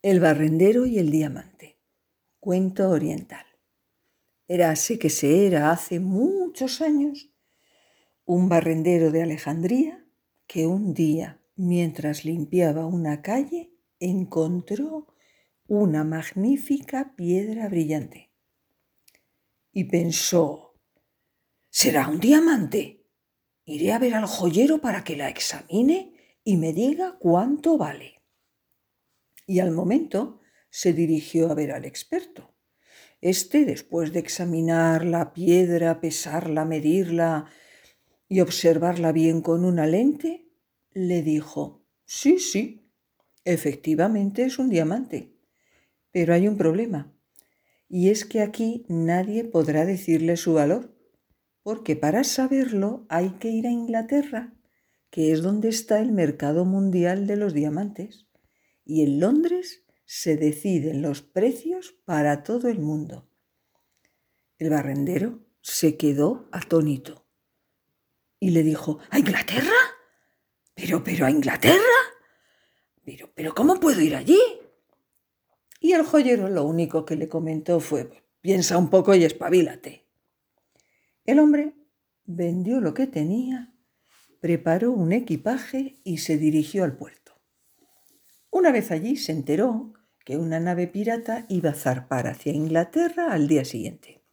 El barrendero y el diamante. Cuento oriental. Érase que se era hace muchos años un barrendero de Alejandría que un día, mientras limpiaba una calle, encontró una magnífica piedra brillante. Y pensó, ¿será un diamante? Iré a ver al joyero para que la examine y me diga cuánto vale. Y al momento se dirigió a ver al experto. Este, después de examinar la piedra, pesarla, medirla y observarla bien con una lente, le dijo, sí, efectivamente es un diamante, pero hay un problema, y es que aquí nadie podrá decirle su valor, porque para saberlo hay que ir a Inglaterra, que es donde está el mercado mundial de los diamantes, y en Londres se deciden los precios para todo el mundo. El barrendero se quedó atónito y le dijo, ¿a Inglaterra? ¿Pero a Inglaterra? ¿Pero cómo puedo ir allí? Y el joyero lo único que le comentó fue, piensa un poco y espabilate. El hombre vendió lo que tenía, preparó un equipaje y se dirigió al puerto. Una vez allí se enteró que una nave pirata iba a zarpar hacia Inglaterra al día siguiente.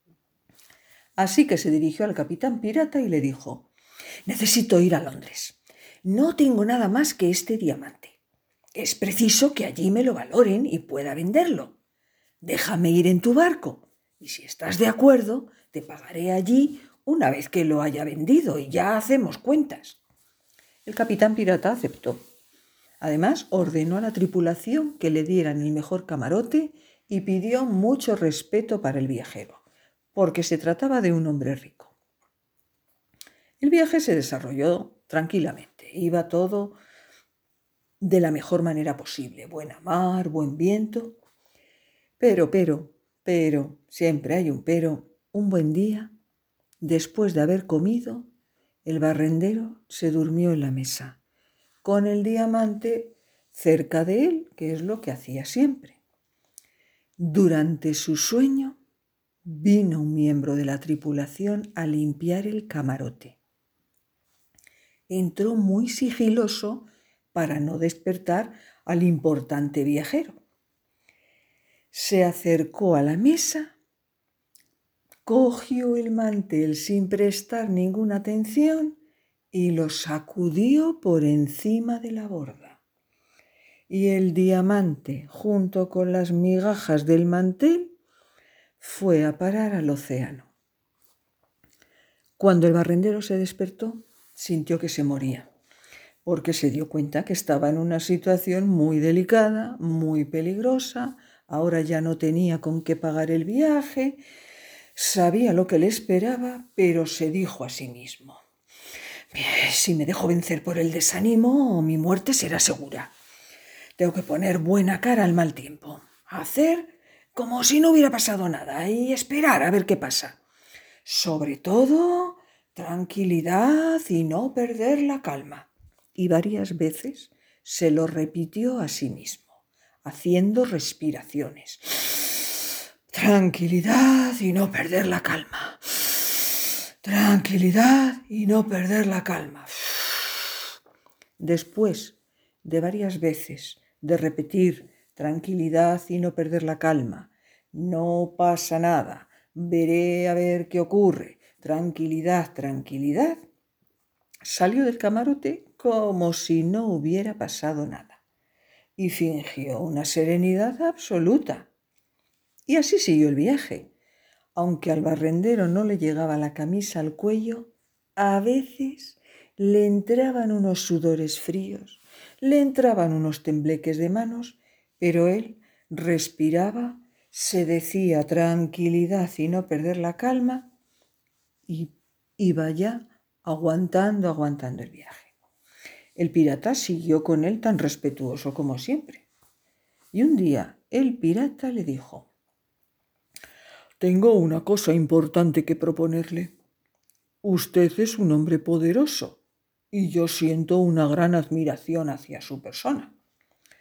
Así que se dirigió al capitán pirata y le dijo, necesito ir a Londres. No tengo nada más que este diamante. Es preciso que allí me lo valoren y pueda venderlo. Déjame ir en tu barco y si estás de acuerdo, te pagaré allí una vez que lo haya vendido y ya hacemos cuentas. El capitán pirata aceptó. Además, ordenó a la tripulación que le dieran el mejor camarote y pidió mucho respeto para el viajero, porque se trataba de un hombre rico. El viaje se desarrolló tranquilamente. Iba todo de la mejor manera posible. Buena mar, buen viento. Pero, siempre hay un pero. Un buen día, después de haber comido, el barrendero se durmió en la mesa, con el diamante cerca de él, que es lo que hacía siempre. Durante su sueño, vino un miembro de la tripulación a limpiar el camarote. Entró muy sigiloso para no despertar al importante viajero. Se acercó a la mesa, cogió el mantel sin prestar ninguna atención y lo sacudió por encima de la borda. Y el diamante, junto con las migajas del mantel, fue a parar al océano. Cuando el barrendero se despertó, sintió que se moría, porque se dio cuenta que estaba en una situación muy delicada, muy peligrosa. Ahora ya no tenía con qué pagar el viaje, sabía lo que le esperaba, pero se dijo a sí mismo, si me dejo vencer por el desánimo, mi muerte será segura. Tengo que poner buena cara al mal tiempo, hacer como si no hubiera pasado nada y esperar a ver qué pasa. Sobre todo, tranquilidad y no perder la calma. Y varias veces se lo repitió a sí mismo, haciendo respiraciones. Tranquilidad y no perder la calma. Tranquilidad y no perder la calma. Después de varias veces de repetir tranquilidad y no perder la calma, no pasa nada, veré a ver qué ocurre, tranquilidad, salió del camarote como si no hubiera pasado nada y fingió una serenidad absoluta. Y así siguió el viaje. Aunque al barrendero no le llegaba la camisa al cuello, a veces le entraban unos sudores fríos, le entraban unos tembleques de manos, pero él respiraba, se decía tranquilidad y no perder la calma, y iba ya aguantando el viaje. El pirata siguió con él tan respetuoso como siempre. Y un día el pirata le dijo, tengo una cosa importante que proponerle. Usted es un hombre poderoso y yo siento una gran admiración hacia su persona.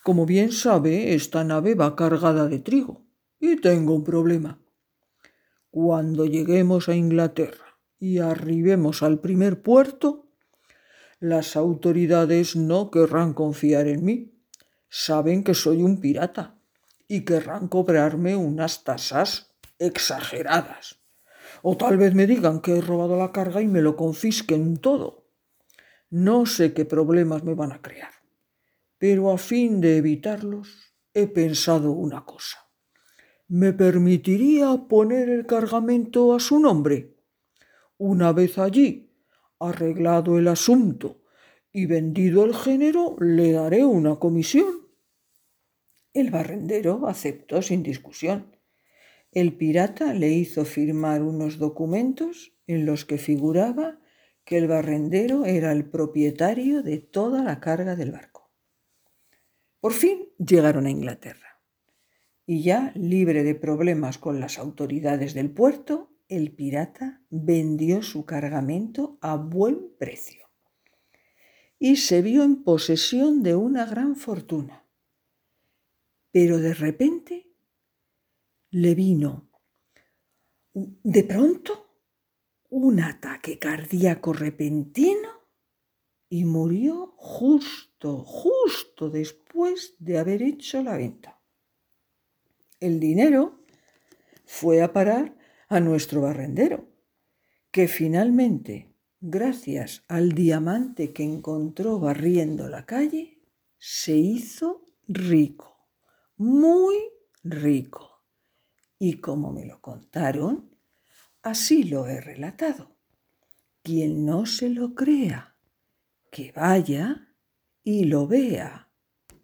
Como bien sabe, esta nave va cargada de trigo y tengo un problema. Cuando lleguemos a Inglaterra y arribemos al primer puerto, las autoridades no querrán confiar en mí. Saben que soy un pirata y querrán cobrarme unas tasas exageradas. O tal vez me digan que he robado la carga y me lo confisquen todo. No sé qué problemas me van a crear, pero a fin de evitarlos, he pensado una cosa. ¿Me permitiría poner el cargamento a su nombre? Una vez allí, arreglado el asunto y vendido el género, le daré una comisión. El barrendero aceptó sin discusión. El pirata le hizo firmar unos documentos en los que figuraba que el barrendero era el propietario de toda la carga del barco. Por fin llegaron a Inglaterra y ya libre de problemas con las autoridades del puerto, el pirata vendió su cargamento a buen precio y se vio en posesión de una gran fortuna. Pero de repente le vino de pronto un ataque cardíaco repentino y murió justo después de haber hecho la venta. El dinero fue a parar a nuestro barrendero, que finalmente, gracias al diamante que encontró barriendo la calle, se hizo rico, muy rico. Y como me lo contaron, así lo he relatado. Quien no se lo crea, que vaya y lo vea.